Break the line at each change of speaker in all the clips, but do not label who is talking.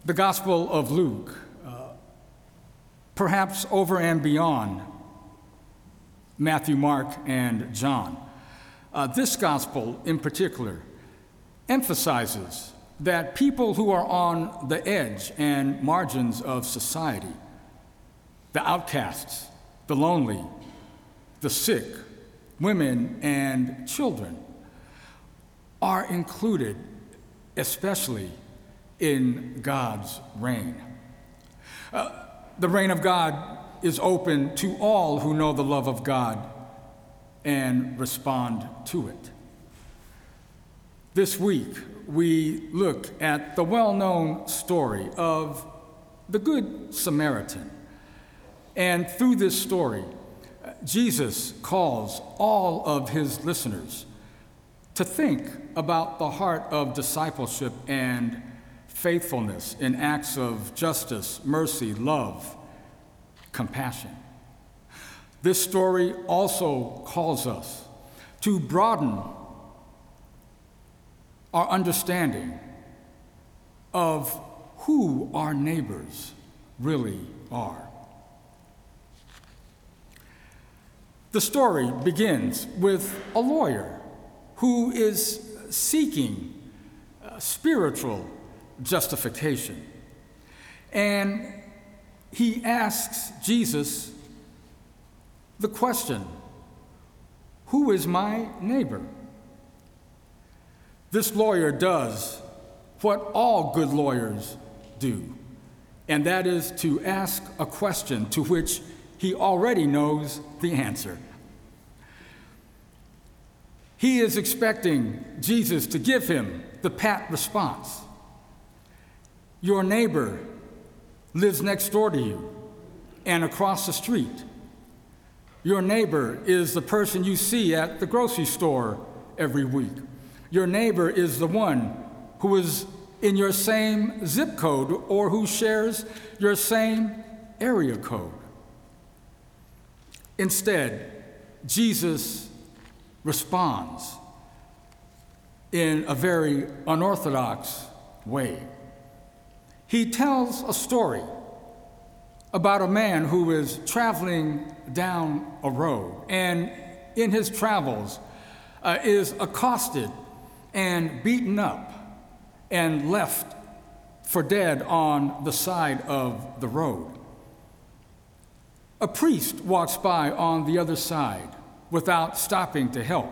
The Gospel of Luke, perhaps over and beyond Matthew, Mark, and John. This gospel in particular emphasizes that people who are on the edge and margins of society, the outcasts, the lonely, the sick, women, and children, are included, especially in God's reign. The reign of God is open to all who know the love of God and respond to it. This week, we look at the well-known story of the Good Samaritan. And through this story, Jesus calls all of his listeners to think about the heart of discipleship and faithfulness in acts of justice, mercy, love, compassion. This story also calls us to broaden our understanding of who our neighbors really are. The story begins with a lawyer who is seeking spiritual justification. And he asks Jesus the question, who is my neighbor? This lawyer does what all good lawyers do, and that is to ask a question to which he already knows the answer. He is expecting Jesus to give him the pat response. Your neighbor lives next door to you and across the street. Your neighbor is the person you see at the grocery store every week. Your neighbor is the one who is in your same zip code or who shares your same area code. Instead, Jesus responds in a very unorthodox way. He tells a story about a man who is traveling down a road and in his travels is accosted and beaten up and left for dead on the side of the road. A priest walks by on the other side without stopping to help.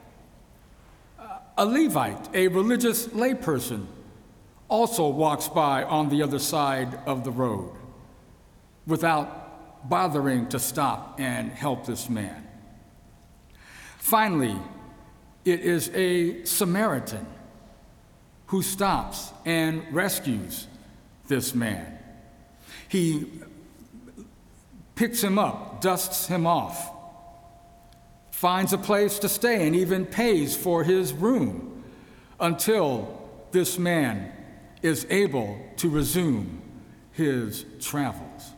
A Levite, a religious layperson, also walks by on the other side of the road without bothering to stop and help this man. Finally, it is a Samaritan who stops and rescues this man. He picks him up, dusts him off, finds a place to stay, and even pays for his room until this man is able to resume his travels.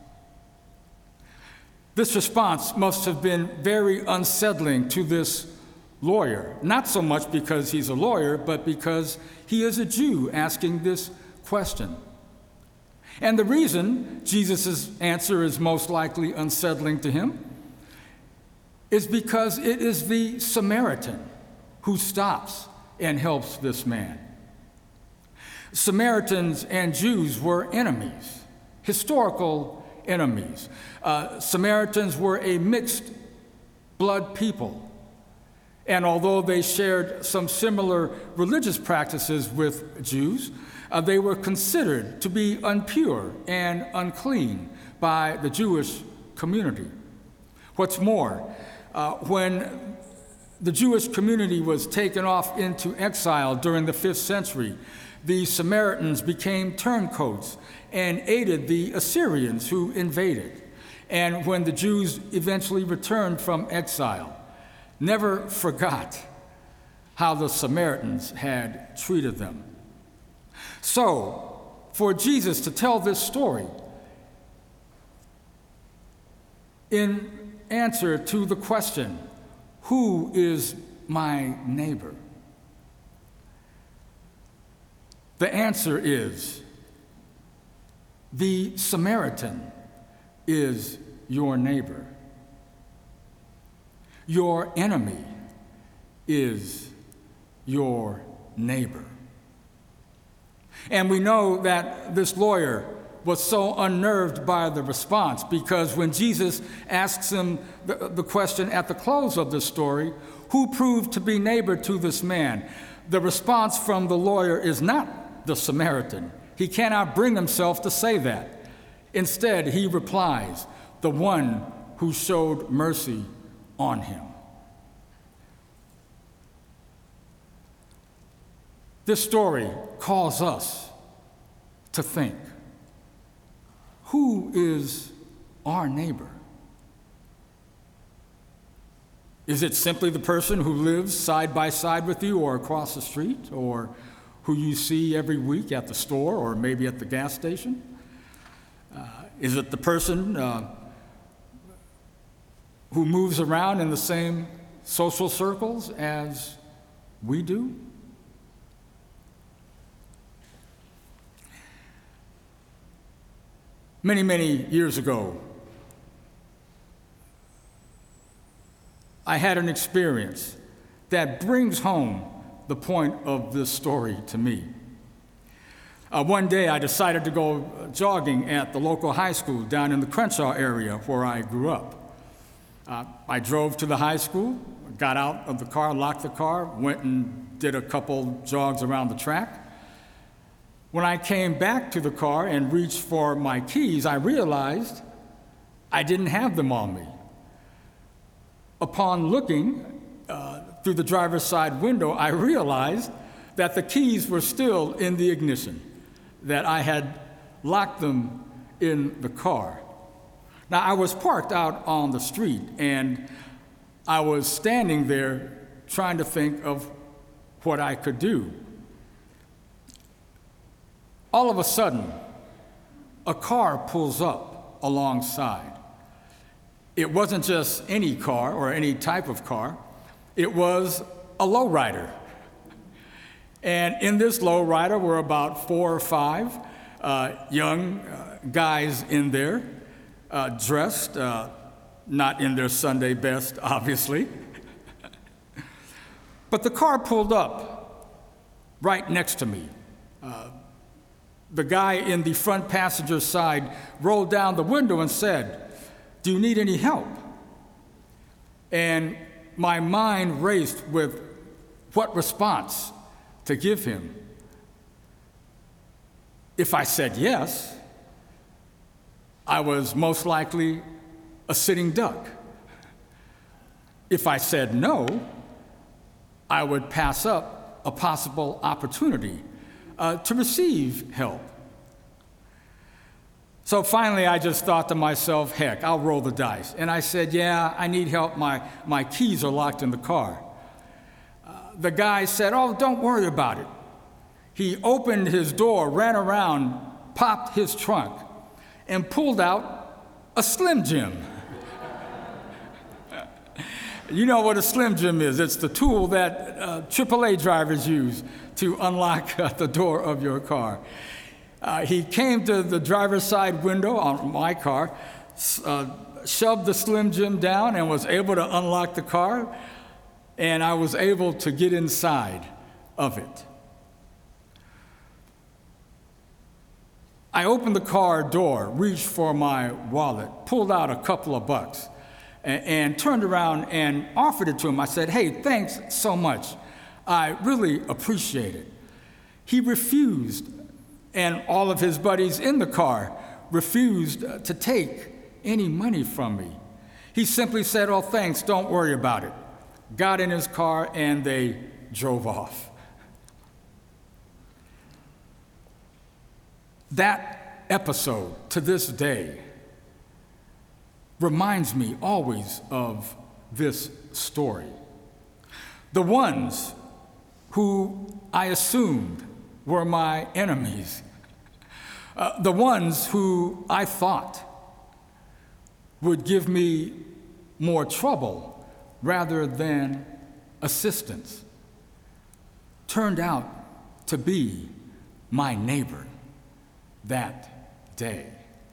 This response must have been very unsettling to this lawyer, not so much because he's a lawyer, but because he is a Jew asking this question. And the reason Jesus' answer is most likely unsettling to him is because it is the Samaritan who stops and helps this man. Samaritans and Jews were enemies, historical enemies. Samaritans were a mixed blood people. And although they shared some similar religious practices with Jews, they were considered to be impure and unclean by the Jewish community. What's more, when the Jewish community was taken off into exile during the 5th century, the Samaritans became turncoats and aided the Assyrians who invaded. And when the Jews eventually returned from exile, never forgot how the Samaritans had treated them. So, for Jesus to tell this story in answer to the question, who is my neighbor? The answer is The Samaritan is your neighbor. Your enemy is your neighbor. And we know that this lawyer was so unnerved by the response because when Jesus asks him the question at the close of the story, who proved to be neighbor to this man? The response from the lawyer is not the Samaritan. He cannot bring himself to say that. Instead, he replies, the one who showed mercy on him. This story calls us to think, who is our neighbor? Is it simply the person who lives side by side with you or across the street, or who you see every week at the store or maybe at the gas station? Is it the person who moves around in the same social circles as we do? Many, many years ago, I had an experience that brings home the point of this story to me. One day, I decided to go jogging at the local high school down in the Crenshaw area where I grew up. I drove to the high school, got out of the car, locked the car, went and did a couple jogs around the track. When I came back to the car and reached for my keys, I realized I didn't have them on me. Upon looking through the driver's side window, I realized that the keys were still in the ignition, that I had locked them in the car. Now, I was parked out on the street, and I was standing there trying to think of what I could do. All of a sudden, a car pulls up alongside. It wasn't just any car or any type of car. It was a lowrider. And in this lowrider were about 4 or 5 young guys in there, dressed, not in their Sunday best, obviously. But the car pulled up right next to me. The guy in the front passenger side rolled down the window and said, "Do you need any help?" And my mind raced with what response to give him. If I said yes, I was most likely a sitting duck. If I said no, I would pass up a possible opportunity to receive help. So finally, I just thought to myself, heck, I'll roll the dice. And I said, yeah, I need help. My keys are locked in the car. The guy said, oh, don't worry about it. He opened his door, ran around, popped his trunk, and pulled out a Slim Jim. You know what a Slim Jim is. It's the tool that AAA drivers use to unlock the door of your car. He came to the driver's side window on my car, shoved the Slim Jim down, and was able to unlock the car, and I was able to get inside of it. I opened the car door, reached for my wallet, pulled out a couple of bucks, and turned around and offered it to him. I said, hey, thanks so much. I really appreciate it. He refused, and all of his buddies in the car refused to take any money from me. He simply said, oh, thanks, don't worry about it. Got in his car, and they drove off. That episode, to this day, reminds me always of this story. The ones who I assumed were my enemies, the ones who I thought would give me more trouble rather than assistance, turned out to be my neighbor that day. day.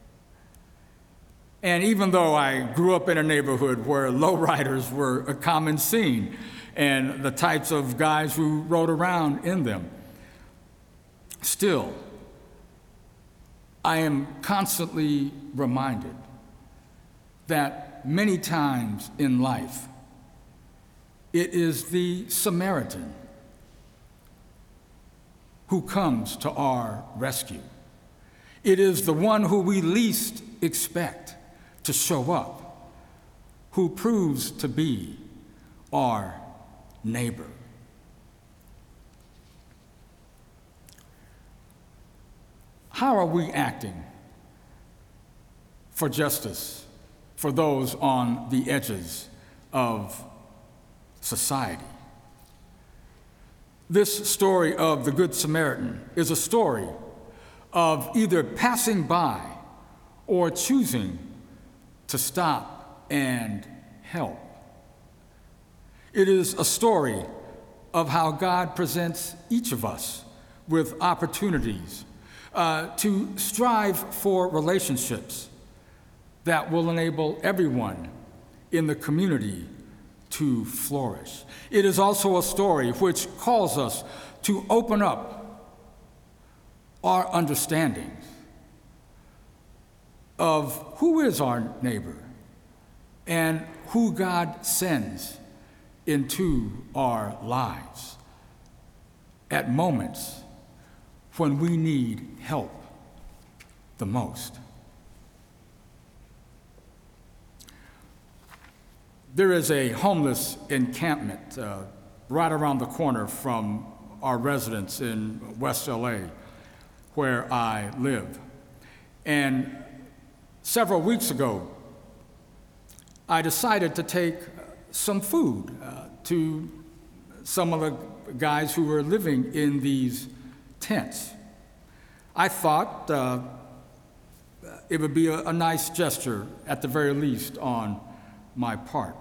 And even though I grew up in a neighborhood where lowriders were a common scene and the types of guys who rode around in them, still, I am constantly reminded that many times in life, it is the Samaritan who comes to our rescue. It is the one who we least expect to show up, who proves to be our neighbor. How are we acting for justice for those on the edges of society? This story of the Good Samaritan is a story of either passing by or choosing to stop and help. It is a story of how God presents each of us with opportunities to strive for relationships that will enable everyone in the community to flourish. It is also a story which calls us to open up our understanding of who is our neighbor and who God sends into our lives at moments when we need help the most. There is a homeless encampment right around the corner from our residence in West LA, where I live. And several weeks ago, I decided to take some food to some of the guys who were living in these tents. I thought it would be a nice gesture, at the very least, on my part.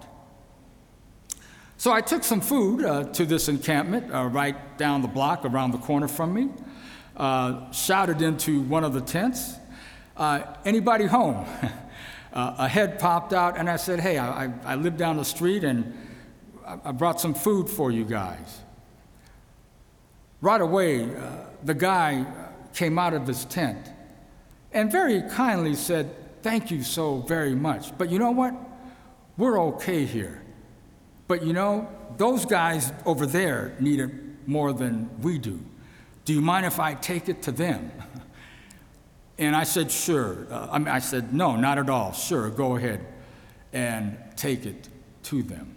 So I took some food to this encampment right down the block, around the corner from me, shouted into one of the tents, "Anybody home?" A head popped out, and I said, "Hey, I live down the street, and I brought some food for you guys." Right away, the guy came out of his tent and very kindly said, "Thank you so very much. But you know what? We're okay here. But you know, those guys over there need it more than we do. Do you mind if I take it to them?" And I said, "Sure." I said, "No, not at all. Sure, go ahead and take it to them."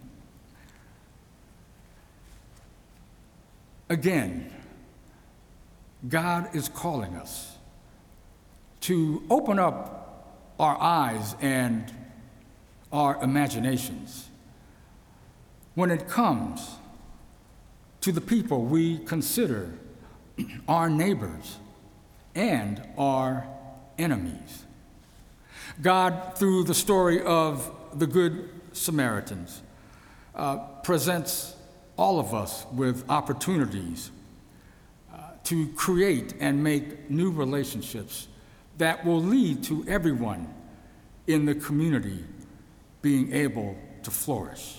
Again, God is calling us to open up our eyes and our imaginations when it comes to the people we consider our neighbors and our enemies. God, through the story of the Good Samaritans, presents all of us with opportunities to create and make new relationships that will lead to everyone in the community being able to flourish.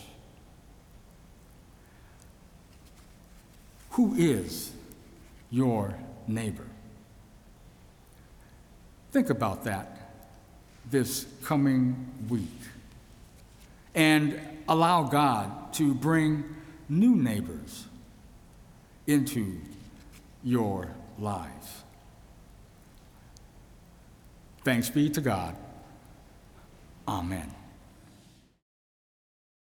Who is your neighbor? Think about that this coming week and allow God to bring new neighbors into your lives. Thanks be to God. Amen.